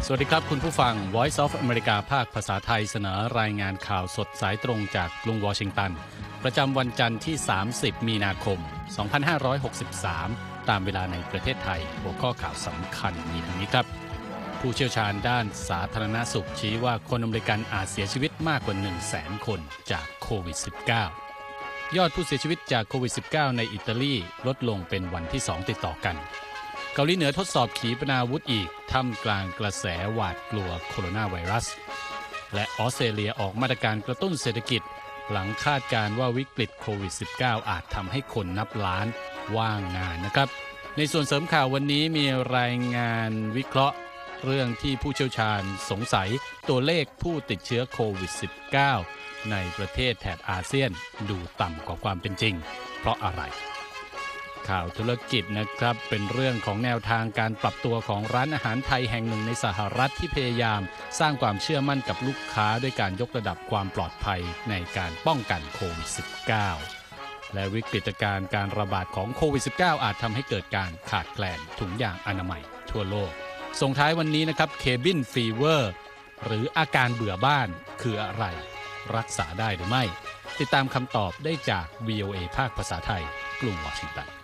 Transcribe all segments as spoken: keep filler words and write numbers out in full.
สวัสดีครับคุณผู้ฟัง Voice of America ภาคภาษาไทยเสนอรายงานข่าวสดสายตรงจากกรุงวอชิงตันประจำวันจันทร์ที่สามสิบมีนาคมสองพันห้าร้อยหกสิบสามตามเวลาในประเทศไทยหัวข้อข่าวสำคัญมีดังนี้ครับผู้เชี่ยวชาญด้านสาธารณสุขชี้ว่าคนอเมริกันอาจเสียชีวิตมากกว่า หนึ่งแสน คนจากโควิด สิบเก้า ยอดผู้เสียชีวิตจากโควิด สิบเก้า ในอิตาลีลดลงเป็นวันที่สองติดต่อกันเกาหลีเหนือทดสอบขีปนาวุธอีกท่ามกลางกระแสหวาดกลัวโคโรนาไวรัสและออสเตรเลียออกมาตรการกระตุ้นเศรษฐกิจหลังคาดการณ์ว่าวิกฤตโควิด สิบเก้า อาจทำให้คนนับล้านว่างงานนะครับในส่วนเสริมข่าววันนี้มีรายงานวิเคราะห์เรื่องที่ผู้เชี่ยวชาญสงสัยตัวเลขผู้ติดเชื้อโควิด สิบเก้า ในประเทศแถบอาเซียนดูต่ำกว่าความเป็นจริงเพราะอะไรข่าวธุรกิจนะครับเป็นเรื่องของแนวทางการปรับตัวของร้านอาหารไทยแห่งหนึ่งในสหรัฐที่พยายามสร้างความเชื่อมั่นกับลูกค้าด้วยการยกระดับความปลอดภัยในการป้องกันโควิด สิบเก้า และวิกฤตการณ์การระบาดของโควิด สิบเก้า อาจทำให้เกิดการขาดแคลนถุงยางอนามัยทั่วโลกส่งท้ายวันนี้นะครับเคบินฟีเวอร์หรืออาการเบื่อบ้านคืออะไรรักษาได้หรือไม่ติดตามคำตอบได้จาก วี โอ เอ ภาคภาษาไทยกรุงวอชิงตัน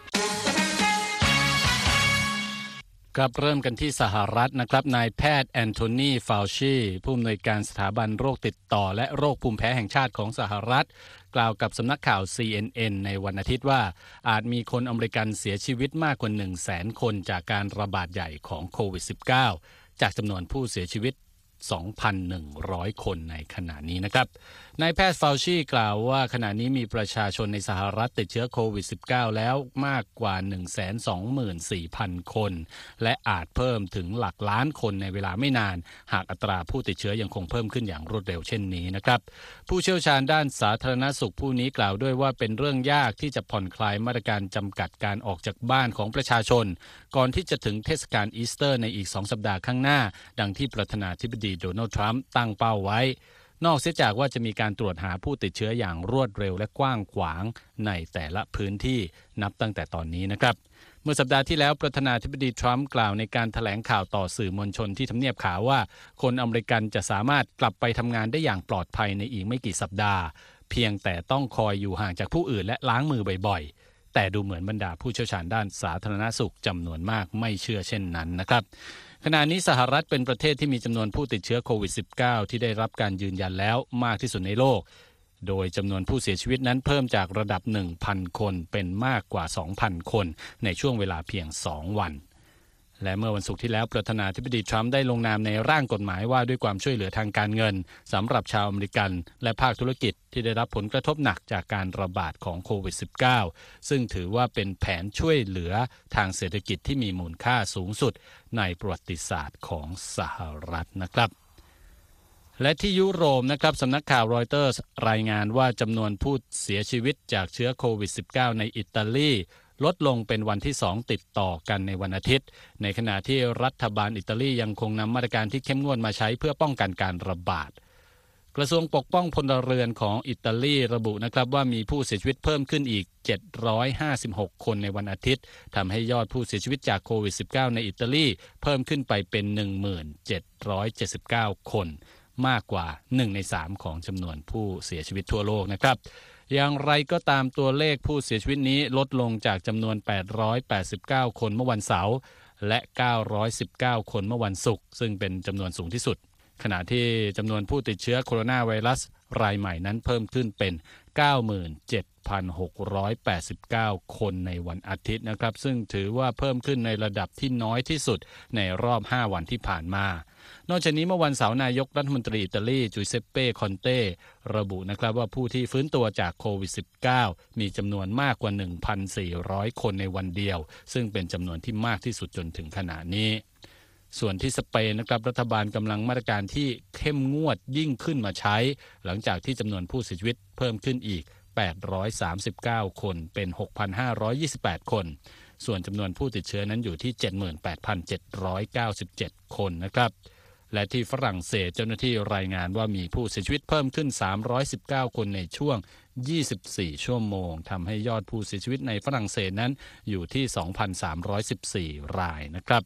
ครับเริ่มกันที่สหรัฐนะครับนายแพทย์แอนโทนีฟาวชีผู้อำนวยการสถาบันโรคติดต่อและโรคภูมิแพ้แห่งชาติของสหรัฐกล่าวกับสำนักข่าว ซี เอ็น เอ็น ในวันอาทิตย์ว่าอาจมีคนอเมริกันเสียชีวิตมากกว่า หนึ่งแสน คนจากการระบาดใหญ่ของโควิด สิบเก้า จากจำนวนผู้เสียชีวิต สองพันหนึ่งร้อย คนในขณะนี้นะครับนายแพทย์ฟาวชีกล่าวว่าขณะนี้มีประชาชนในสหรัฐติดเชื้อโควิด สิบเก้า แล้วมากกว่า หนึ่งแสนสองหมื่นสี่พัน คนและอาจเพิ่มถึงหลักล้านคนในเวลาไม่นานหากอัตราผู้ติดเชื้อยังคงเพิ่มขึ้นอย่างรวดเร็วเช่นนี้นะครับผู้เชี่ยวชาญด้านสาธารณสุขผู้นี้กล่าวด้วยว่าเป็นเรื่องยากที่จะผ่อนคลายมาตรการจำกัดการออกจากบ้านของประชาชนก่อนที่จะถึงเทศกาลอีสเตอร์ในอีกสองสัปดาห์ข้างหน้าดังที่ประธานาธิบดีโดนัลด์ทรัมป์ตั้งเป้าไว้นอกเสียจากว่าจะมีการตรวจหาผู้ติดเชื้ออย่างรวดเร็วและกว้างขวางในแต่ละพื้นที่นับตั้งแต่ตอนนี้นะครับเมื่อสัปดาห์ที่แล้วประธานาธิบดีทรัมป์กล่าวในการแถลงข่าวต่อสื่อมวลชนที่ทำเนียบขาวว่าคนอเมริกันจะสามารถกลับไปทำงานได้อย่างปลอดภัยในอีกไม่กี่สัปดาห์เพียงแต่ต้องคอยอยู่ห่างจากผู้อื่นและล้างมือบ่อยๆแต่ดูเหมือนบรรดาผู้เชี่ยวชาญด้านสาธารณสุขจำนวนมากไม่เชื่อเช่นนั้นนะครับขณะนี้สหรัฐเป็นประเทศที่มีจำนวนผู้ติดเชื้อโควิด สิบเก้า ที่ได้รับการยืนยันแล้วมากที่สุดในโลกโดยจำนวนผู้เสียชีวิตนั้นเพิ่มจากระดับ หนึ่งพัน คนเป็นมากกว่า สองพัน คนในช่วงเวลาเพียงสองวันและเมื่อวันศุกร์ที่แล้วประธานาธิบดีทรัมป์ได้ลงนามในร่างกฎหมายว่าด้วยความช่วยเหลือทางการเงินสำหรับชาวอเมริกันและภาคธุรกิจที่ได้รับผลกระทบหนักจากการระบาดของโควิด สิบเก้า ซึ่งถือว่าเป็นแผนช่วยเหลือทางเศรษฐกิจที่มีมูลค่าสูงสุดในประวัติศาสตร์ของสหรัฐนะครับและที่ยุโรปนะครับสำนักข่าวรอยเตอร์สรายงานว่าจำนวนผู้เสียชีวิตจากเชื้อโควิด สิบเก้า ในอิตาลีลดลงเป็นวันที่สองติดต่อกันในวันอาทิตย์ในขณะที่รัฐบาลอิตาลียังคงนำมาตรการที่เข้มงวดมาใช้เพื่อป้องกันการระบาดกระทรวงปกป้องพลเรือนของอิตาลีระบุนะครับว่ามีผู้เสียชีวิตเพิ่มขึ้นอีกเจ็ดร้อยห้าสิบหกคนในวันอาทิตย์ทำให้ยอดผู้เสียชีวิตจากโควิด สิบเก้า ในอิตาลีเพิ่มขึ้นไปเป็น หนึ่งพันเจ็ดร้อยเจ็ดสิบเก้า คนมากกว่าหนึ่งในสามของจำนวนผู้เสียชีวิตทั่วโลกนะครับอย่างไรก็ตามตัวเลขผู้เสียชีวิตนี้ลดลงจากจำนวนแปดร้อยแปดสิบเก้าคนเมื่อวันเสาร์และเก้าร้อยสิบเก้าคนเมื่อวันศุกร์ซึ่งเป็นจำนวนสูงที่สุดขณะที่จำนวนผู้ติดเชื้อโคโรนาไวรัสรายใหม่นั้นเพิ่มขึ้นเป็น เก้าหมื่นเจ็ดพันหกร้อยแปดสิบเก้า คนในวันอาทิตย์นะครับซึ่งถือว่าเพิ่มขึ้นในระดับที่น้อยที่สุดในรอบห้าวันที่ผ่านมานอกจากนี้เมื่อวันเสาร์นายกรัฐมนตรีอิตาลีจูเซปเป้คอนเต้ระบุนะครับว่าผู้ที่ฟื้นตัวจากโควิด สิบเก้า มีจำนวนมากกว่า หนึ่งพันสี่ร้อย คนในวันเดียวซึ่งเป็นจำนวนที่มากที่สุดจนถึงขณะนี้ส่วนที่สเปนนะครับรัฐบาลกำลังมาตรการที่เข้มงวดยิ่งขึ้นมาใช้หลังจากที่จำนวนผู้เสียชีวิตเพิ่มขึ้นอีกแปดร้อยสามสิบเก้าคนเป็น หกพันห้าร้อยยี่สิบแปด คนส่วนจำนวนผู้ติดเชื้อนั้นอยู่ที่ เจ็ดหมื่นแปดพันเจ็ดร้อยเก้าสิบเจ็ด คนนะครับและที่ฝรั่งเศสเจ้าหน้าที่รายงานว่ามีผู้เสียชีวิตเพิ่มขึ้นสามร้อยสิบเก้าคนในช่วงยี่สิบสี่ชั่วโมงทำให้ยอดผู้เสียชีวิตในฝรั่งเศสนั้นอยู่ที่ สองพันสามร้อยสิบสี่ รายนะครับ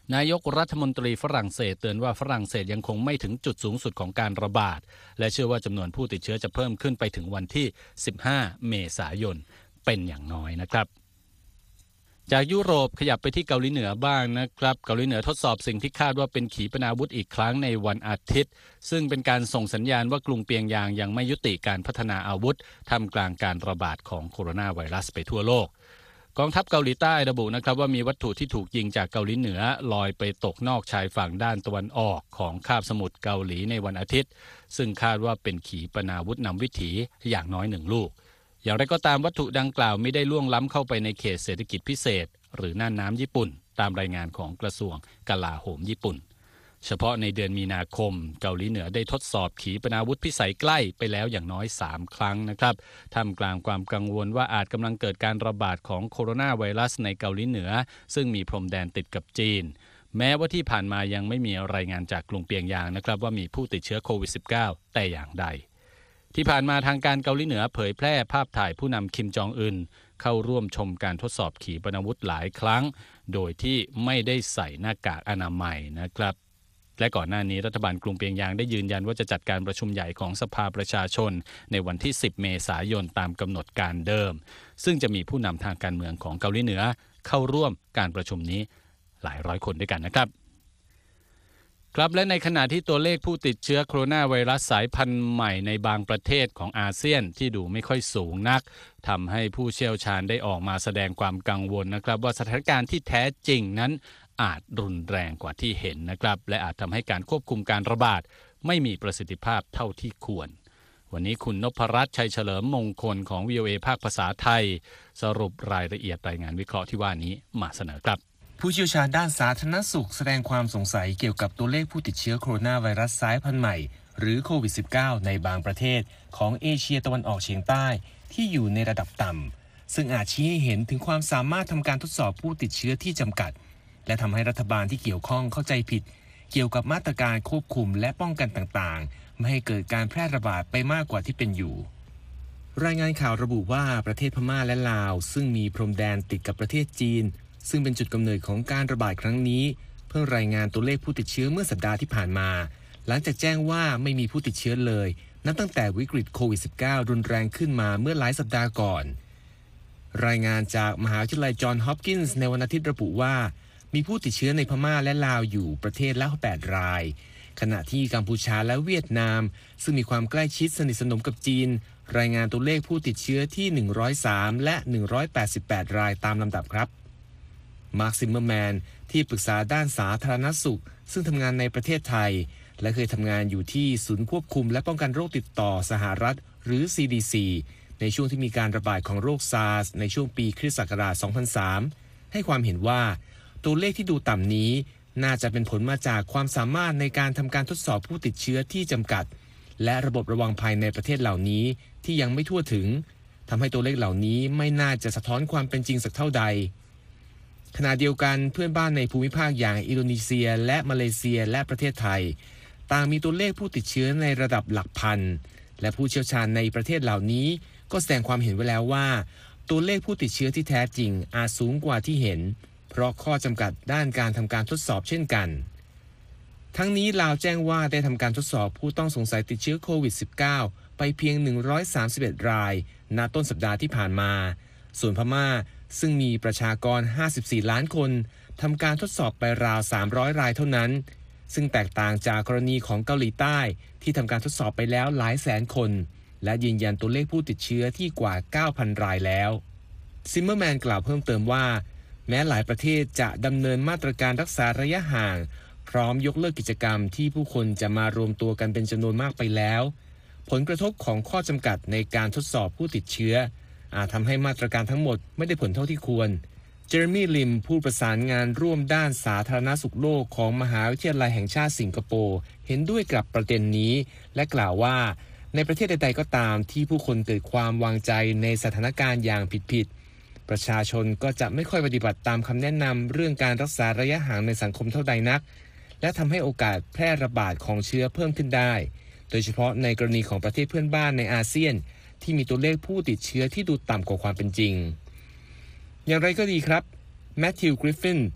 นายกรัฐมนตรีฝรั่งเศสเตือนว่าฝรั่งเศสยังคงไม่ถึงจุดสูงสุดของการระบาดและเชื่อว่าจำนวนผู้ติดเชื้อจะเพิ่มขึ้นไปถึงวันที่สิบห้าเมษายนเป็นอย่างน้อยนะครับจากยุโรปขยับไปที่เกาหลีเหนือบ้างนะครับเกาหลีเหนือทดสอบสิ่งที่คาดว่าเป็นขีปนาวุธอีกครั้งในวันอาทิตย์ซึ่งเป็นการส่งสัญญาณว่ากรุงเปียงยางยังไม่ยุติการพัฒนาอาวุธท่ามกลางการระบาดของโคโรนาไวรัสไปทั่วโลกกองทัพเกาหลีใต้ระบุนะครับว่ามีวัตถุที่ถูกยิงจากเกาหลีเหนือลอยไปตกนอกชายฝั่งด้านตะวันออกของคาบสมุทรเกาหลีในวันอาทิตย์ซึ่งคาดว่าเป็นขีปนาวุธนำวิถีอย่างน้อยหนึ่งลูกอย่างไรก็ตามวัตถุดังกล่าวไม่ได้ล่วงล้ำเข้าไปในเขตเศรษฐกิจพิเศษหรือน่านน้ำญี่ปุ่นตามรายงานของกระทรวงกลาโหมญี่ปุ่นเฉพาะในเดือนมีนาคมเกาหลีเหนือได้ทดสอบขีปนาวุธพิสัยใกล้ไปแล้วอย่างน้อยสามครั้งนะครับท่ามกลางความกังวลว่าอาจกำลังเกิดการระบาดของโคโรนาไวรัสในเกาหลีเหนือซึ่งมีพรมแดนติดกับจีนแม้ว่าที่ผ่านมายังไม่มีรายงานจากกรุงเปียงยางนะครับว่ามีผู้ติดเชื้อโควิด สิบเก้า แต่อย่างใดที่ผ่านมาทางการเกาหลีเหนือเผยแพร่ภาพถ่ายผู้นำคิมจองอึนเข้าร่วมชมการทดสอบขีปนาวุธหลายครั้งโดยที่ไม่ได้ใส่หน้ากากอนามัยนะครับและก่อนหน้านี้รัฐบาลกรุงเปียงยางได้ยืนยันว่าจะจัดการประชุมใหญ่ของสภาประชาชนในวันที่สิบเมษายนตามกำหนดการเดิมซึ่งจะมีผู้นำทางการเมืองของเกาหลีเหนือเข้าร่วมการประชุมนี้หลายร้อยคนด้วยกันนะครับครับและในขณะที่ตัวเลขผู้ติดเชื้อโคโรนาไวรัสสายพันธุ์ใหม่ในบางประเทศของอาเซียนที่ดูไม่ค่อยสูงนักทำให้ผู้เชี่ยวชาญได้ออกมาแสดงความกังวลนะครับว่าสถานการณ์ที่แท้จริงนั้นอาจรุนแรงกว่าที่เห็นนะครับและอาจทำให้การควบคุมการระบาดไม่มีประสิทธิภาพเท่าที่ควรวันนี้คุณนพรัตน์ชัยเฉลิมมงคลของ วี โอ เอ ภาคภาษาไทยสรุปรายละเอียดรายงานวิเคราะห์ที่ว่านี้มาเสนอครับผู้เชี่ยวชาญด้านสาธารณสุขแสดงความสงสัยเกี่ยวกับตัวเลขผู้ติดเชื้อโคโรนาไวรัสสายพันธุ์ใหม่หรือโควิด สิบเก้า ในบางประเทศของเอเชียตะวันออกเฉียงใต้ที่อยู่ในระดับต่ำซึ่งอาจชี้ให้เห็นถึงความสามารถทำการทดสอบผู้ติดเชื้อที่จำกัดและทำให้รัฐบาลที่เกี่ยวข้องเข้าใจผิดเกี่ยวกับมาตรการควบคุมและป้องกันต่างๆไม่ให้เกิดการแพร่ระบาดไปมากกว่าที่เป็นอยู่รายงานข่าวระบุว่าประเทศพม่าและลาวซึ่งมีพรมแดนติดกับประเทศจีนซึ่งเป็นจุดกำเนิดของการระบาดครั้งนี้เพิ่งรายงานตัวเลขผู้ติดเชื้อเมื่อสัปดาห์ที่ผ่านมาหลังจากแจ้งว่าไม่มีผู้ติดเชื้อเลยนับตั้งแต่วิกฤตโควิด สิบเก้า รุนแรงขึ้นมาเมื่อหลายสัปดาห์ก่อนรายงานจากมหาวิทยาลัยจอห์นฮอปกินส์ในวันอาทิตย์ระบุว่ามีผู้ติดเชื้อในพม่าและลาวอยู่ประเทศละแปดรายขณะที่กัมพูชาและเวียดนามซึ่งมีความใกล้ชิดสนิทสนมกับจีนรายงานตัวเลขผู้ติดเชื้อที่หนึ่งร้อยสามและหนึ่งร้อยแปดสิบแปดรายตามลำดับครับมาร์คซิมเมอร์แมนที่ปรึกษาด้านสาธารณสุขซึ่งทำงานในประเทศไทยและเคยทำงานอยู่ที่ศูนย์ควบคุมและป้องกันโรคติดต่อสหรัฐหรือ ซี ดี ซี ในช่วงที่มีการระบาดของโรคซาร์สในช่วงปีคริสต์ศักราช สองพันสาม ให้ความเห็นว่าตัวเลขที่ดูต่ำนี้น่าจะเป็นผลมาจากความสามารถในการทำการทดสอบผู้ติดเชื้อที่จำกัดและระบบระวังภัยในประเทศเหล่านี้ที่ยังไม่ทั่วถึงทำให้ตัวเลขเหล่านี้ไม่น่าจะสะท้อนความเป็นจริงสักเท่าใดขณะเดียวกันเพื่อนบ้านในภูมิภาคอย่างอินโดนีเซียและมาเลเซียและประเทศไทยต่างมีตัวเลขผู้ติดเชื้อในระดับหลักพันและผู้เชี่ยวชาญในประเทศเหล่านี้ก็แสดงความเห็นไว้แล้วว่าตัวเลขผู้ติดเชื้อที่แท้จริงอาจสูงกว่าที่เห็นเพราะข้อจำกัดด้านการทำการทดสอบเช่นกันทั้งนี้ลาวแจ้งว่าได้ทำการทดสอบผู้ต้องสงสัยติดเชื้อโควิด สิบเก้า ไปเพียงหนึ่งร้อยสามสิบเอ็ดรายณต้นสัปดาห์ที่ผ่านมาส่วนพม่าซึ่งมีประชากรห้าสิบสี่ล้านคนทำการทดสอบไปราวสามร้อยรายเท่านั้นซึ่งแตกต่างจากกรณีของเกาหลีใต้ที่ทำการทดสอบไปแล้วหลายแสนคนและยืนยันตัวเลขผู้ติดเชื้อที่กว่า เก้าพัน รายแล้วซิมเมอร์แมนกล่าวเพิ่มเติมว่าแม้หลายประเทศจะดำเนินมาตรการรักษาระยะห่างพร้อมยกเลิกกิจกรรมที่ผู้คนจะมารวมตัวกันเป็นจำนวนมากไปแล้วผลกระทบของข้อจำกัดในการทดสอบผู้ติดเชื้ออาจทำให้มาตรการทั้งหมดไม่ได้ผลเท่าที่ควรเจอร์มี่ลิมผู้ประสานงานร่วมด้านสาธารณสุขโลกของมหาวิทยาลัยแห่งชาติสิงคโปร์เห็นด้วยกับประเด็นนี้และกล่าวว่าในประเทศใดๆก็ตามที่ผู้คนเกิดความวางใจในสถานการณ์อย่างผิดๆประชาชนก็จะไม่ค่อยปฏิบัติตามคำแนะนำเรื่องการรักษาระยะห่างในสังคมเท่าใดนักและทำให้โอกาสแพร่ระบาดของเชื้อเพิ่มขึ้นได้โดยเฉพาะในกรณีของประเทศเพื่อนบ้านในอาเซียนที่มีตัวเลขผู้ติดเชื้อที่ดูต่ำกว่าความเป็นจริงอย่างไรก็ดีครับแมทธิว กริฟฟิน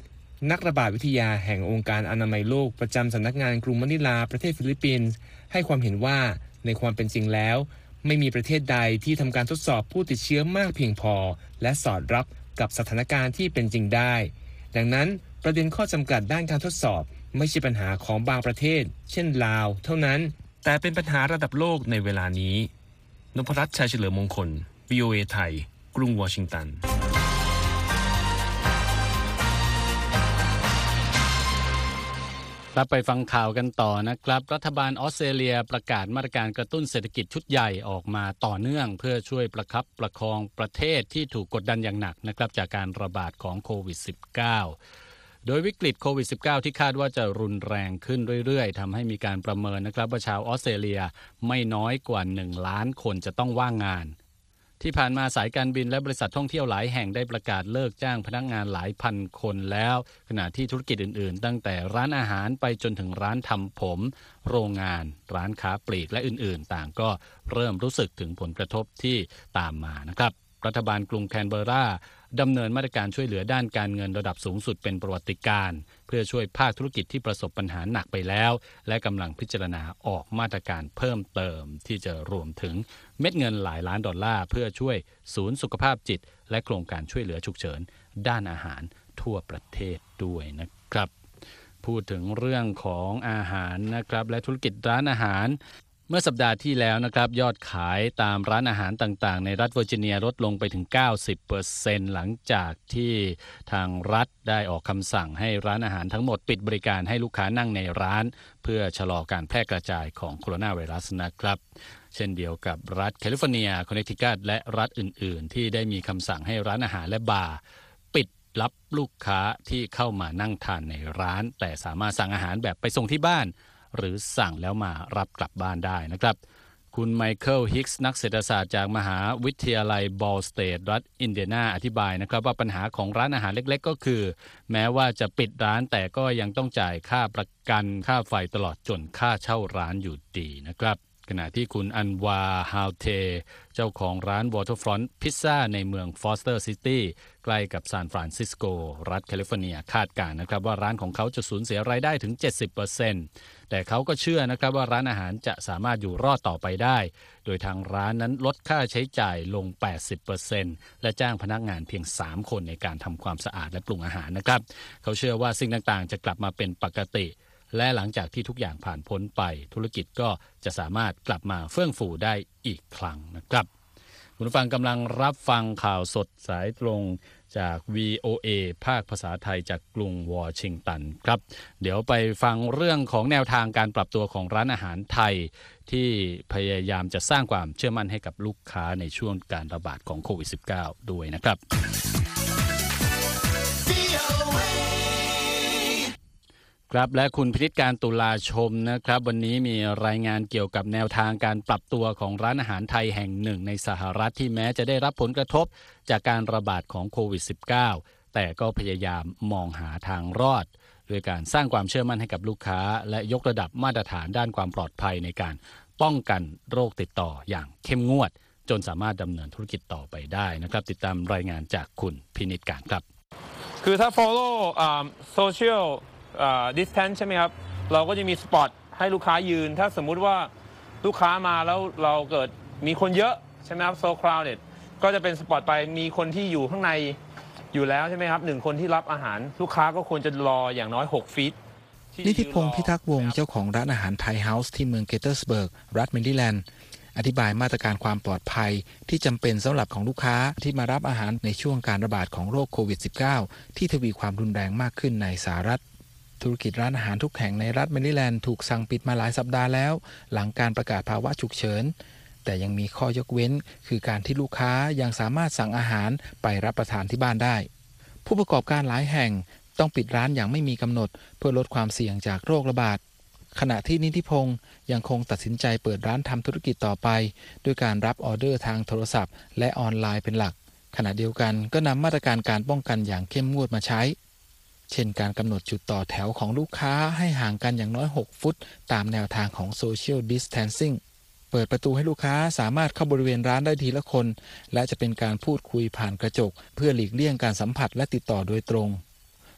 นักระบาดวิทยาแห่งองค์การอนามัยโลกประจำสำนักงานกรุงมะนิลาประเทศฟิลิปปินส์ให้ความเห็นว่าในความเป็นจริงแล้วไม่มีประเทศใดที่ทำการทดสอบผู้ติดเชื้อมากเพียงพอและสอดรับกับสถานการณ์ที่เป็นจริงได้ดังนั้นประเด็นข้อจำกัดด้านการทดสอบไม่ใช่ปัญหาของบางประเทศเช่นลาวเท่านั้นแต่เป็นปัญหาระดับโลกในเวลานี้นพรัตน์ ชัยเฉลิมมงคล วี โอ เอ ไทยกรุงวอชิงตันรับไปฟังข่าวกันต่อนะครับรัฐบาลออสเตรเลียประกาศมาตรการกระตุ้นเศรษฐกิจชุดใหญ่ออกมาต่อเนื่องเพื่อช่วยประคับประคองประเทศที่ถูกกดดันอย่างหนักนะครับจากการระบาดของโควิด สิบเก้า โดยวิกฤตโควิด สิบเก้า ที่คาดว่าจะรุนแรงขึ้นเรื่อยๆทำให้มีการประเมินนะครับว่าชาวออสเตรเลียไม่น้อยกว่าหนึ่งล้านคนจะต้องว่างงานที่ผ่านมาสายการบินและบริษัทท่องเที่ยวหลายแห่งได้ประกาศเลิกจ้างพนักงานหลายพันคนแล้วขณะที่ธุรกิจอื่นๆตั้งแต่ร้านอาหารไปจนถึงร้านทำผมโรงงานร้านค้าปลีกและอื่นๆต่างก็เริ่มรู้สึกถึงผลกระทบที่ตามมานะครับรัฐบาลกรุงแคนเบอร์ราดำเนินมาตรการช่วยเหลือด้านการเงินระดับสูงสุดเป็นประวัติการณ์เพื่อช่วยภาคธุรกิจที่ประสบปัญหาหนักไปแล้วและกำลังพิจารณาออกมาตรการเพิ่มเติมที่จะรวมถึงเม็ดเงินหลายล้านดอลลาร์เพื่อช่วยศูนย์สุขภาพจิตและโครงการช่วยเหลือฉุกเฉินด้านอาหารทั่วประเทศด้วยนะครับพูดถึงเรื่องของอาหารนะครับและธุรกิจร้านอาหารเมื่อสัปดาห์ที่แล้วนะครับยอดขายตามร้านอาหารต่างๆในรัฐเวอร์จิเนียลดลงไปถึง เก้าสิบเปอร์เซ็นต์ หลังจากที่ทางรัฐได้ออกคำสั่งให้ร้านอาหารทั้งหมดปิดบริการให้ลูกค้านั่งในร้านเพื่อชะลอการแพร่กระจายของโคโรนาไวรัสนะครับเช่นเดียวกับรัฐแคลิฟอร์เนียคอนเนตทิคัตและรัฐอื่นๆที่ได้มีคำสั่งให้ร้านอาหารและบาร์ปิดรับลูกค้าที่เข้ามานั่งทานในร้านแต่สามารถสั่งอาหารแบบไปส่งที่บ้านหรือสั่งแล้วมารับกลับบ้านได้นะครับคุณไมเคิลฮิกส์นักเศรษฐศาสตร์จากมหาวิทยาลัยบอลสเตทรัฐอินเดียนาอธิบายนะครับว่าปัญหาของร้านอาหารเล็กๆก็คือแม้ว่าจะปิดร้านแต่ก็ยังต้องจ่ายค่าประกันค่าไฟตลอดจนค่าเช่าร้านอยู่ดีนะครับขณะที่คุณอันวาฮาวเทเจ้าของร้าน Waterfront Pizza ในเมืองฟอสเตอร์ซิตี้ใกล้กับซานฟรานซิสโกรัฐแคลิฟอร์เนียคาดการณ์นะครับว่าร้านของเขาจะสูญเสียรายได้ถึง เจ็ดสิบเปอร์เซ็นต์ แต่เขาก็เชื่อนะครับว่าร้านอาหารจะสามารถอยู่รอดต่อไปได้โดยทางร้านนั้นลดค่าใช้จ่ายลง แปดสิบเปอร์เซ็นต์ และจ้างพนักงานเพียงสามคนในการทำความสะอาดและปรุงอาหารนะครับเขาเชื่อว่าสิ่งต่างๆจะกลับมาเป็นปกติและหลังจากที่ทุกอย่างผ่านพ้นไปธุรกิจก็จะสามารถกลับมาเฟื่องฟูได้อีกครั้งนะครับคุณผู้ฟังกำลังรับฟังข่าวสดสายตรงจาก วี โอ เอ ภาคภาษาไทยจากกรุงวอชิงตันครับเดี๋ยวไปฟังเรื่องของแนวทางการปรับตัวของร้านอาหารไทยที่พยายามจะสร้างความเชื่อมั่นให้กับลูกค้าในช่วงการระบาดของโควิด สิบเก้า ด้วยนะครับครับและคุณพินิจการตุลาชมนะครับวันนี้มีรายงานเกี่ยวกับแนวทางการปรับตัวของร้านอาหารไทยแห่งหนึ่งในสหรัฐที่แม้จะได้รับผลกระทบจากการระบาดของโควิด สิบเก้า แต่ก็พยายามมองหาทางรอดโดยการสร้างความเชื่อมั่นให้กับลูกค้าและยกระดับมาตรฐานด้านความปลอดภัยในการป้องกันโรคติดต่ออย่างเข้มงวดจนสามารถดำเนินธุรกิจต่อไปได้นะครับติดตามรายงานจากคุณพินิจการครับคือถ้า follow social distance ใช่ไหมครับเราก็จะมีสปอตให้ลูกค้ายืนถ้าสมมุติว่าลูกค้ามาแล้วเราเกิดมีคนเยอะใช่ไหมครับ so crowded ก็จะเป็นสปอตไปมีคนที่อยู่ข้างในอยู่แล้วใช่ไหมครับหนึ่งคนที่รับอาหารลูกค้าก็ควรจะรออย่างน้อยหกฟีตนิติพงศ์พิทักษ์วงศ์เจ้าของร้านอาหารไทยเฮาส์ที่เมืองเกเตอร์สเบิร์กรัฐแมริแลนด์อธิบายมาตรการความปลอดภัยที่จำเป็นสำหรับของลูกค้าที่มารับอาหารในช่วงการระบาดของโรคโควิด สิบเก้า ที่ทวีความรุนแรงมากขึ้นในสหรัฐธุรกิจร้านอาหารทุกแห่งในรัฐแมริแลนด์ถูกสั่งปิดมาหลายสัปดาห์แล้วหลังการประกาศภาวะฉุกเฉินแต่ยังมีข้อยกเว้นคือการที่ลูกค้ายังสามารถสั่งอาหารไปรับประทานที่บ้านได้ผู้ประกอบการหลายแห่งต้องปิดร้านอย่างไม่มีกำหนดเพื่อลดความเสี่ยงจากโรคระบาดขณะที่นิติพงศ์ยังคงตัดสินใจเปิดร้านทำธุรกิจต่อไปด้วยการรับออเดอร์ทางโทรศัพท์และออนไลน์เป็นหลักขณะเดียวกันก็นำมาตรการการป้องกันอย่างเข้มงวดมาใช้เช่นการกำหนดจุดต่อแถวของลูกค้าให้ห่างกันอย่างน้อยหกฟุตตามแนวทางของ Social Distancing เปิดประตูให้ลูกค้าสามารถเข้าบริเวณร้านได้ทีละคนและจะเป็นการพูดคุยผ่านกระจกเพื่อหลีกเลี่ยงการสัมผัสและติดต่อโดยตรง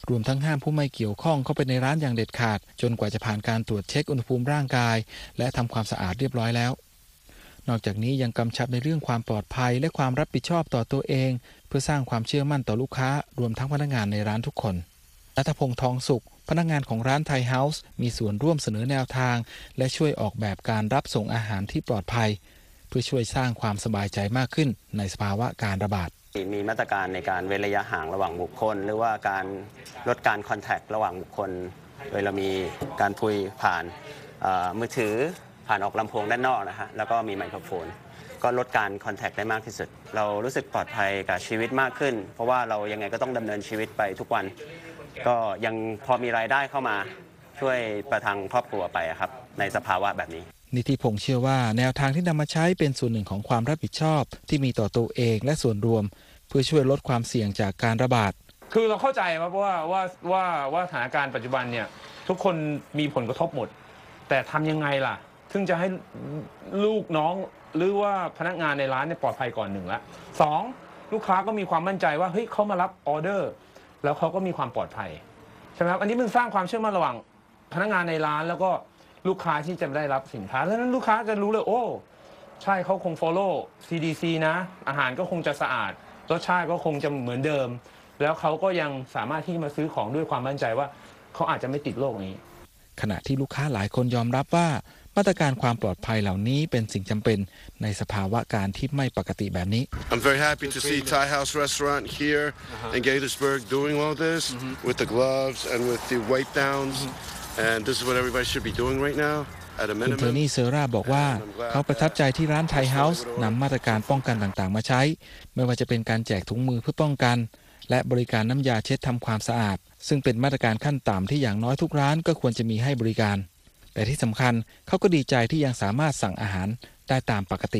รวมทั้งห้ามผู้ไม่เกี่ยวข้องเข้าไปในร้านอย่างเด็ดขาดจนกว่าจะผ่านการตรวจเช็คอุณหภูมิร่างกายและทำความสะอาดเรียบร้อยแล้วนอกจากนี้ยังกำชับในเรื่องความปลอดภัยและความรับผิดชอบต่อตัวเองเพื่อสร้างความเชื่อมั่นต่อลูกค้ารวมทั้งพนักงานในร้านทุกคนณัฐพงษ์ทองสุขพนักงานของร้านไทยเฮาส์มีส่วนร่วมเสนอแนวทางและช่วยออกแบบการรับส่งอาหารที่ปลอดภัยเพื่อช่วยสร้างความสบายใจมากขึ้นในสภาวะการระบาดมีมาตรการในการเว้นระยะห่างระหว่างบุคคลหรือว่าการลดการคอนแทคระหว่างบุคคลโดยเรามีการคุยผ่านมือถือผ่านออกลำโพงด้านนอกนะฮะแล้วก็มีไมโครโฟนก็ลดการคอนแทคได้มากที่สุดเรารู้สึกปลอดภัยกับชีวิตมากขึ้นเพราะว่าเรายังไงก็ต้องดำเนินชีวิตไปทุกวันก็ยังพอมีรายได้เข้ามาช่วยประทังครอบครัวไปครับในสภาวะแบบนี้นิติพงษ์เชื่อว่าแนวทางที่นำมาใช้เป็นส่วนหนึ่งของความรับผิดชอบที่มีต่อตัวเองและส่วนรวมเพื่อช่วยลดความเสี่ยงจากการระบาดคือเราเข้าใจว่าว่าว่าว่าว่าสถานการณ์ปัจจุบันเนี่ยทุกคนมีผลกระทบหมดแต่ทำยังไงล่ะถึงจะให้ลูกน้องหรือว่าพนักงานในร้านเนี่ยปลอดภัยก่อนหนึ่งละสองลูกค้าก็มีความมั่นใจว่าเฮ้ยเขามารับออเดอร์แล้วเขาก็มีความปลอดภัยใช่ไหมครับอันนี้มันสร้างความเชื่อมั่นระหว่างพนักงานในร้านแล้วก็ลูกค้าที่จะได้รับสินค้าแล้วนั้นลูกค้าจะรู้เลยโอ้ใช่เขาคง follow ซี ดี ซี นะอาหารก็คงจะสะอาดรสชาติก็คงจะเหมือนเดิมแล้วเขาก็ยังสามารถที่มาซื้อของด้วยความมั่นใจว่าเขาอาจจะไม่ติดโรคนี้ขณะที่ลูกค้าหลายคนยอมรับว่ามาตรการความปลอดภัยเหล่านี้เป็นสิ่งจำเป็นในสภาวะการที่ไม่ปกติแบบนี้ I'm very happy to see Thai House Restaurant here in Gaithersburg doing all this with the gloves and with the wipe downs and this is what everybody should be doing right now at a minimum คุณเทอร์นี่เซอร่าบอกว่าเขาประทับใจที่ร้านไทยเฮาส์นำมาตรการป้องกันต่างๆมาใช้ไม่ว่าจะเป็นการแจกถุงมือเพื่อป้องกันและบริการน้ำยาเช็ดทำความสะอาดซึ่งเป็นมาตรการขั้นต่ำที่อย่างน้อยทุกร้านก็ควรจะมีให้บริการแต่ที่สำคัญเขาก็ดีใจที่ยังสามารถสั่งอาหารได้ตามปกติ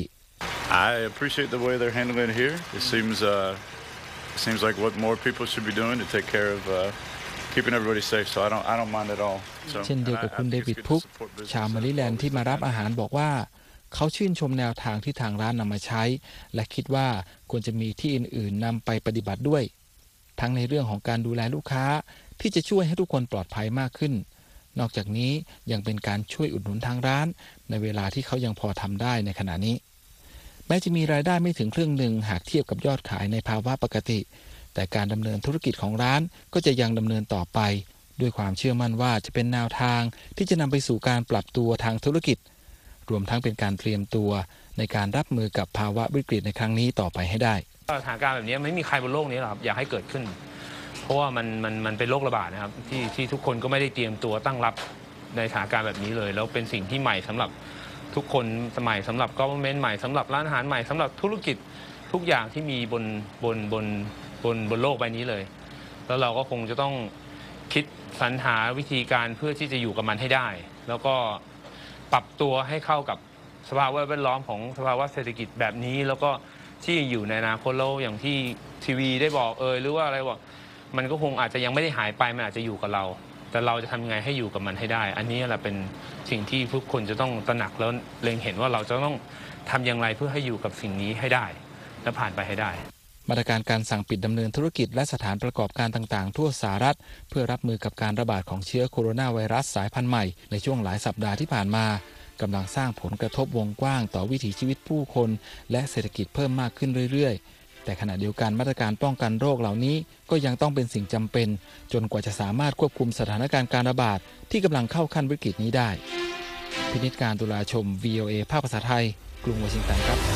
I appreciate the way they're handling it here. It seems uh, it seems like what more people should be doing to take care of uh, keeping everybody safe. So I don't I don't mind at all. เช่นเดียวกับคุณเดวิดพุกชาวมาริแลนด์ที่มารับอาหารบอกว่าเขาชื่นชมแนวทางที่ทางร้านนำมาใช้และคิดว่าควรจะมีที่อื่นๆนำไปปฏิบัติด้วยทั้งในเรื่องของการดูแลลูกค้าที่จะช่วยให้ทุกคนปลอดภัยมากขึ้นนอกจากนี้ยังเป็นการช่วยอุดหนุนทางร้านในเวลาที่เขายังพอทำได้ในขณะนี้แม้จะมีรายได้ไม่ถึงครึ่งหนึ่งหากเทียบกับยอดขายในภาวะปกติแต่การดำเนินธุรกิจของร้านก็จะยังดำเนินต่อไปด้วยความเชื่อมั่นว่าจะเป็นแนวทางที่จะนำไปสู่การปรับตัวทางธุรกิจรวมทั้งเป็นการเตรียมตัวในการรับมือกับภาวะวิกฤตในครั้งนี้ต่อไปให้ได้สถานการณ์แบบนี้ไม่มีใครบนโลกนี้หรอกครับอยากให้เกิดขึ้นเพราะว่ามันมันมันเป็นโรคระบาดนะครับที่ที่ทุกคนก็ไม่ได้เตรียมตัวตั้งรับในสถานการณ์แบบนี้เลยแล้วเป็นสิ่งที่ใหม่สำหรับทุกคนสมัยสำหรับ government ใหม่สำหรับร้านอาหารใหม่สำหรับธุรกิจทุกอย่างที่มีบนบนบนบนบนโลกใบนี้เลยแล้วเราก็คงจะต้องคิดสรรหาวิธีการเพื่อที่จะอยู่กับมันให้ได้แล้วก็ปรับตัวให้เข้ากับสภาวะแวดล้อมของสภาวะเศรษฐกิจแบบนี้แล้วก็ที่อยู่ในอนาคตแล้วอย่างที่ทีวีได้บอกเออหรือว่าอะไรบอกมันก็คงอาจจะยังไม่ได้หายไปมันอาจจะอยู่กับเราแต่เราจะทำยังไงให้อยู่กับมันให้ได้อันนี้แหละเป็นสิ่งที่ทุกคนจะต้องตระหนักแล้วเล็งเห็นว่าเราจะต้องทำอย่างไรเพื่อให้อยู่กับสิ่งนี้ให้ได้และผ่านไปให้ได้มาตรการการสั่งปิดดำเนินธุรกิจและสถานประกอบการต่างๆทั่วสหรัฐเพื่อรับมือกับการระบาดของเชื้อโคโรนาไวรัสสายพันธุ์ใหม่ในช่วงหลายสัปดาห์ที่ผ่านมากำลังสร้างผลกระทบวงกว้างต่อวิถีชีวิตผู้คนและเศรษฐกิจเพิ่มมากขึ้นเรื่อยๆแต่ขณะเดียวกันมาตรการป้องกันโรคเหล่านี้ก็ยังต้องเป็นสิ่งจำเป็นจนกว่าจะสามารถควบคุมสถานการณ์การระบาดที่กำลังเข้าขั้นวิกฤตนี้ได้พินิจการตุลาชม วี โอ เอ ภาคภาษาไทยกรุงวอชิงตันครับ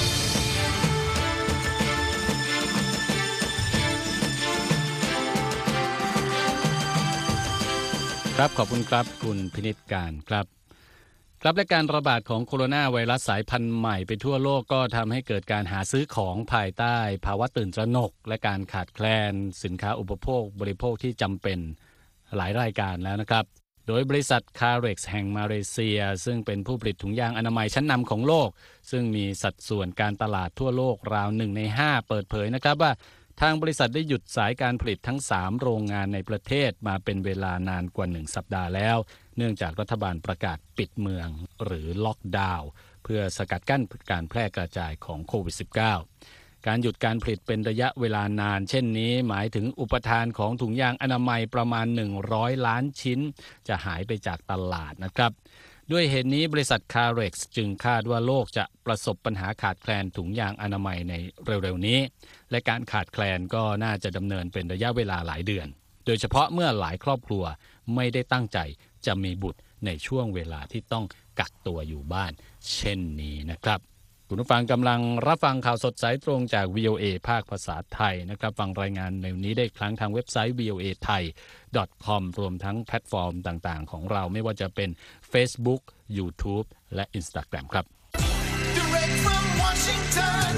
ครับขอบคุณครับคุณพินิจการครับครับและการระบาดของโคโรนาไวรัสสายพันธุ์ใหม่ไปทั่วโลกก็ทำให้เกิดการหาซื้อของภายใต้ภาวะตื่นตระหนกและการขาดแคลนสินค้าอุปโภคบริโภคที่จำเป็นหลายรายการแล้วนะครับโดยบริษัท Carex แห่งมาเลเซียซึ่งเป็นผู้ผลิตถุงยางอนามัยชั้นนำของโลกซึ่งมีสัดส่วนการตลาดทั่วโลกราวหนึ่งในห้าเปิดเผยนะครับว่าทางบริษัทได้หยุดสายการผลิตทั้งสามโรงงานในประเทศมาเป็นเวลานานกว่าหนึ่งสัปดาห์แล้วเนื่องจากรัฐบาลประกาศปิดเมืองหรือล็อกดาวน์เพื่อสกัดกั้นการแพร่กระจายของโควิด สิบเก้าการหยุดการผลิตเป็นระยะเวลานานเช่นนี้หมายถึงอุปทานของถุงยางอนามัยประมาณหนึ่งร้อยล้านชิ้นจะหายไปจากตลาดนะครับด้วยเหตุนี้บริษัท Carex จึงคาดว่าโลกจะประสบปัญหาขาดแคลนถุงยางอนามัยในเร็วๆนี้และการขาดแคลนก็น่าจะดำเนินเป็นระยะเวลาหลายเดือนโดยเฉพาะเมื่อหลายครอบครัวไม่ได้ตั้งใจจะมีบุตรในช่วงเวลาที่ต้องกักตัวอยู่บ้านเช่นนี้นะครับคุณผู้ฟังกำลังรับฟังข่าวสดสายตรงจาก วี โอ เอ ภาคภาษาไทยนะครับฟังรายงานในวันนี้ได้ครั้งทางเว็บไซต์ วี โอ เอ ไทย ดอท คอม รวมทั้งแพลตฟอร์มต่างๆของเราไม่ว่าจะเป็น Facebook YouTube และ Instagram ครับ Direct from Washington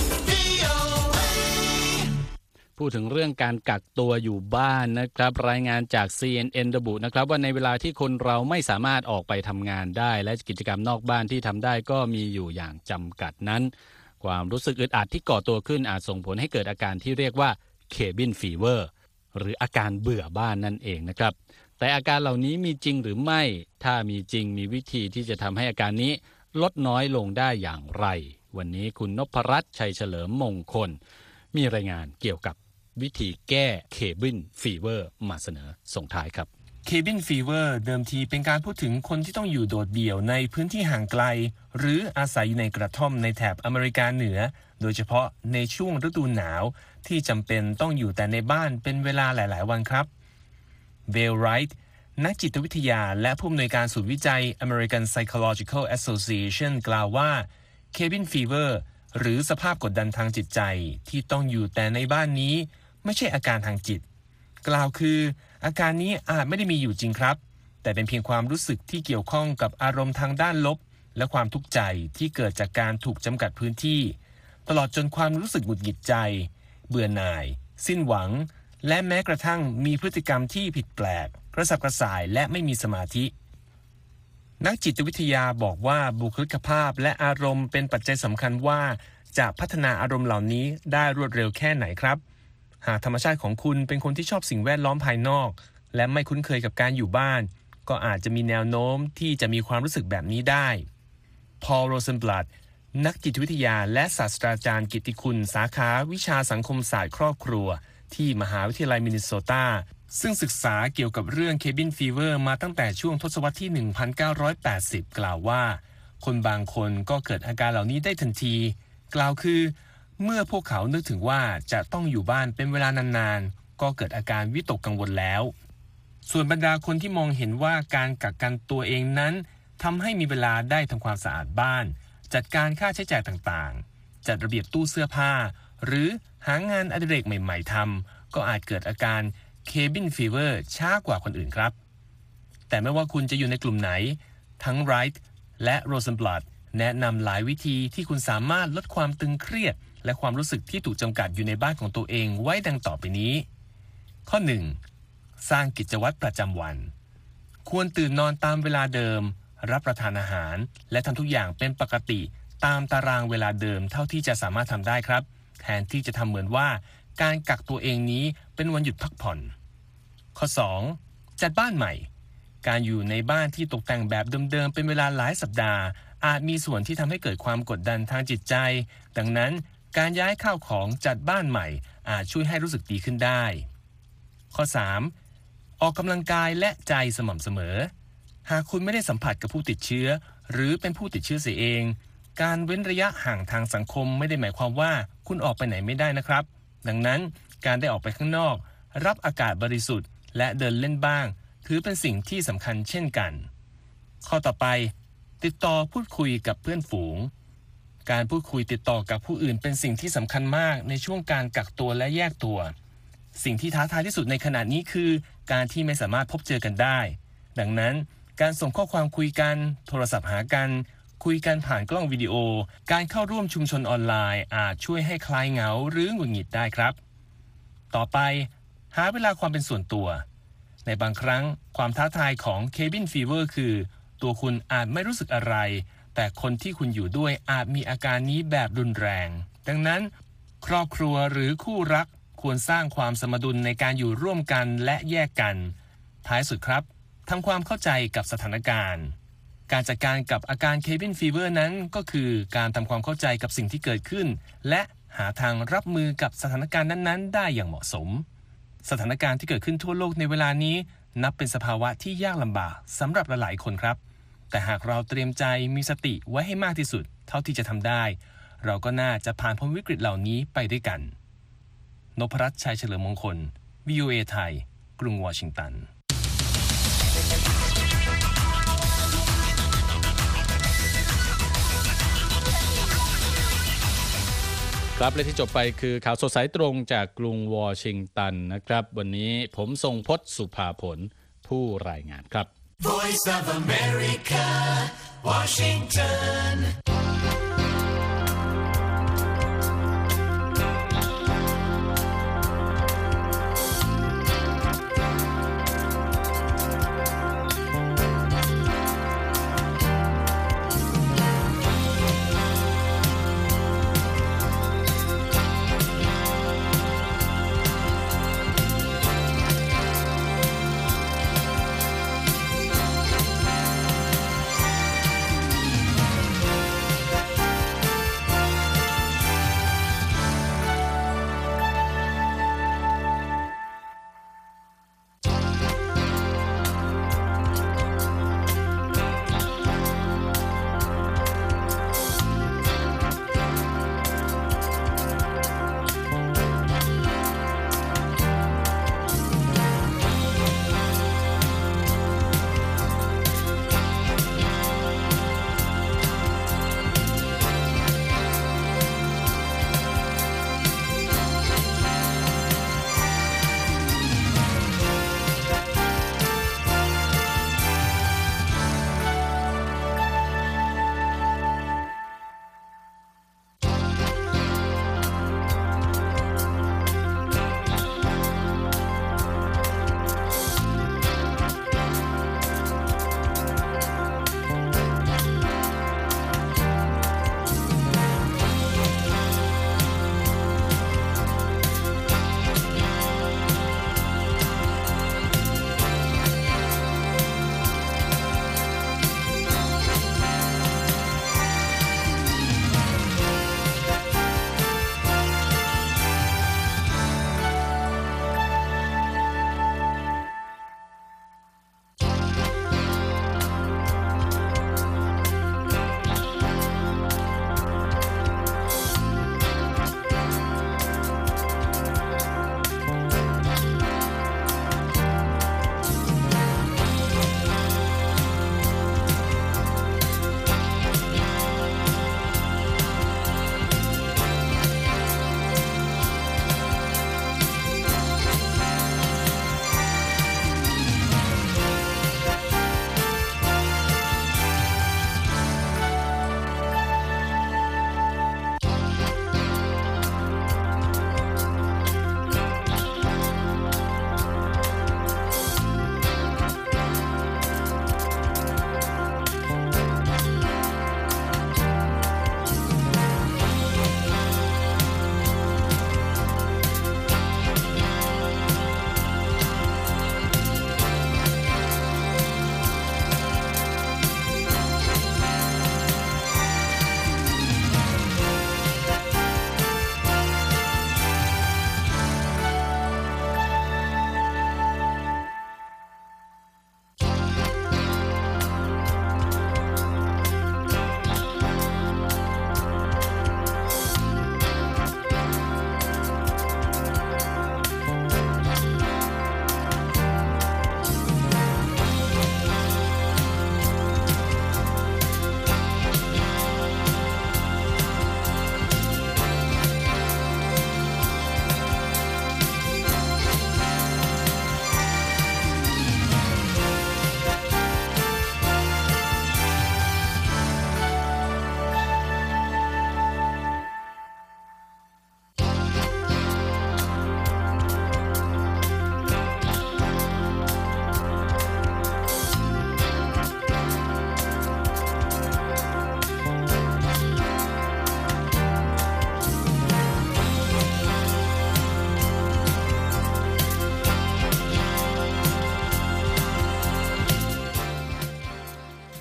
พูดถึงเรื่องการกักตัวอยู่บ้านนะครับรายงานจาก ซี เอ็น เอ็น ระบุนะครับว่าในเวลาที่คนเราไม่สามารถออกไปทำงานได้และกิจกรรมนอกบ้านที่ทำได้ก็มีอยู่อย่างจำกัดนั้นความรู้สึกอึดอัดที่ก่อตัวขึ้นอาจส่งผลให้เกิดอาการที่เรียกว่า cabin fever หรืออาการเบื่อบ้านนั่นเองนะครับแต่อาการเหล่านี้มีจริงหรือไม่ถ้ามีจริงมีวิธีที่จะทำให้อาการนี้ลดน้อยลงได้อย่างไรวันนี้คุณนพรัตน์ชัยเฉลิมมงคลมีรายงานเกี่ยวกับวิธีแก้ cabin fever มาเสนอส่งท้ายครับ Cabin fever เดิมทีเป็นการพูดถึงคนที่ต้องอยู่โดดเดี่ยวในพื้นที่ห่างไกลหรืออาศัยอยู่ในกระท่อมในแถบอเมริกาเหนือโดยเฉพาะในช่วงฤดูหนาวที่จำเป็นต้องอยู่แต่ในบ้านเป็นเวลาหลายๆวันครับเบลไรท์นักจิตวิทยาและผู้อำนวยการศูนย์วิจัย American Psychological Association กล่าวว่า Cabin fever หรือสภาพกดดันทางจิตใจที่ต้องอยู่แต่ในบ้านนี้ไม่ใช่อาการทางจิตกล่าวคืออาการนี้อาจไม่ได้มีอยู่จริงครับแต่เป็นเพียงความรู้สึกที่เกี่ยวข้องกับอารมณ์ทางด้านลบและความทุกข์ใจที่เกิดจากการถูกจำกัดพื้นที่ตลอดจนความรู้สึกหงุดหงิดใจเบื่อหน่ายสิ้นหวังและแม้กระทั่งมีพฤติกรรมที่ผิดแปลกกระสับกระส่ายและไม่มีสมาธินักจิตวิทยาบอกว่าบุคลิกภาพและอารมณ์เป็นปัจจัยสำคัญว่าจะพัฒนาอารมณ์เหล่านี้ได้รวดเร็วแค่ไหนครับหากธรรมชาติของคุณเป็นคนที่ชอบสิ่งแวดล้อมภายนอกและไม่คุ้นเคยกับการอยู่บ้านก็อาจจะมีแนวโน้มที่จะมีความรู้สึกแบบนี้ได้พอล โรเซนบลัตนักจิตวิทยาและศาสตราจารย์กิตติคุณสาขาวิชาสังคมศาสตร์ครอบครัวที่มหาวิทยาลัยมินนิโซตาซึ่งศึกษาเกี่ยวกับเรื่อง Cabin Fever มาตั้งแต่ช่วงทศวรรษที่ หนึ่งพันเก้าร้อยแปดสิบ กล่าวว่าคนบางคนก็เกิดอาการเหล่านี้ได้ทันทีกล่าวคือเมื่อพวกเขานึกถึงว่าจะต้องอยู่บ้านเป็นเวลานานๆก็เกิดอาการวิตกกังวลแล้วส่วนบรรดาคนที่มองเห็นว่าการกักกันตัวเองนั้นทำให้มีเวลาได้ทำความสะอาดบ้านจัดการค่าใช้จ่ายต่างๆจัดระเบียบตู้เสื้อผ้าหรือหางานอดิเรกใหม่ๆทำก็อาจเกิดอาการ Cabin Fever ช้ากว่าคนอื่นครับแต่ไม่ว่าคุณจะอยู่ในกลุ่มไหนทั้ง Wright และ Rosenblatt แนะนำหลายวิธีที่คุณสามารถลดความตึงเครียดและความรู้สึกที่ถูกจำกัดอยู่ในบ้านของตัวเองไว้ดังต่อไปนี้ข้อหนึ่งสร้างกิจวัตรประจำวันควรตื่นนอนตามเวลาเดิมรับประทานอาหารและทำทุกอย่างเป็นปกติตามตารางเวลาเดิมเท่าที่จะสามารถทำได้ครับแทนที่จะทำเหมือนว่าการกักตัวเองนี้เป็นวันหยุดพักผ่อนข้อสองจัดบ้านใหม่การอยู่ในบ้านที่ตกแต่งแบบเดิมๆเป็นเวลาหลายสัปดาห์อาจมีส่วนที่ทำให้เกิดความกดดันทางจิตใจดังนั้นการย้ายข้าวของจัดบ้านใหม่อาจช่วยให้รู้สึกดีขึ้นได้ข้อสามออกกำลังกายและใจสม่ำเสมอหากคุณไม่ได้สัมผัสกับผู้ติดเชื้อหรือเป็นผู้ติดเชื้อเสียเองการเว้นระยะห่างทางสังคมไม่ได้หมายความว่าคุณออกไปไหนไม่ได้นะครับดังนั้นการได้ออกไปข้างนอกรับอากาศบริสุทธิ์และเดินเล่นบ้างถือเป็นสิ่งที่สำคัญเช่นกันข้อต่อไปติดต่อพูดคุยกับเพื่อนฝูงการพูดคุยติดต่อกับผู้อื่นเป็นสิ่งที่สำคัญมากในช่วงการกักตัวและแยกตัวสิ่งที่ท้าทายที่สุดในขณะนี้คือการที่ไม่สามารถพบเจอกันได้ดังนั้นการส่งข้อความคุยกันโทรศัพท์หากันคุยกันผ่านกล้องวิดีโอการเข้าร่วมชุมชนออนไลน์อาจช่วยให้คลายเหงาหรือหงุดหงิดได้ครับต่อไปหาเวลาความเป็นส่วนตัวในบางครั้งความท้าทายของ Cabin Fever คือตัวคุณอาจไม่รู้สึกอะไรแต่คนที่คุณอยู่ด้วยอาจมีอาการนี้แบบรุนแรงดังนั้นครอบครัวหรือคู่รักควรสร้างความสมดุลในการอยู่ร่วมกันและแยกกันท้ายสุดครับทำความเข้าใจกับสถานการณ์การจัดการกับอาการ Cabin Fever นั้นก็คือการทำความเข้าใจกับสิ่งที่เกิดขึ้นและหาทางรับมือกับสถานการณ์นั้นๆได้อย่างเหมาะสมสถานการณ์ที่เกิดขึ้นทั่วโลกในเวลานี้นับเป็นสภาวะที่ยากลำบากสำหรับหลายๆคนครับแต่หากเราเตรียมใจมีสติไว้ให้มากที่สุดเท่าที่จะทำได้เราก็น่าจะผ่านพ้นวิกฤตเหล่านี้ไปด้วยกันนพรัตน์ ชัยเฉลิมมงคล วี โอ เอ ไทยกรุงวอชิงตันครับและที่จบไปคือข่าวสดสายตรงจากกรุงวอชิงตันนะครับวันนี้ผมทรงพจน์สุภาผลผู้รายงานครับ Voice of America, Washington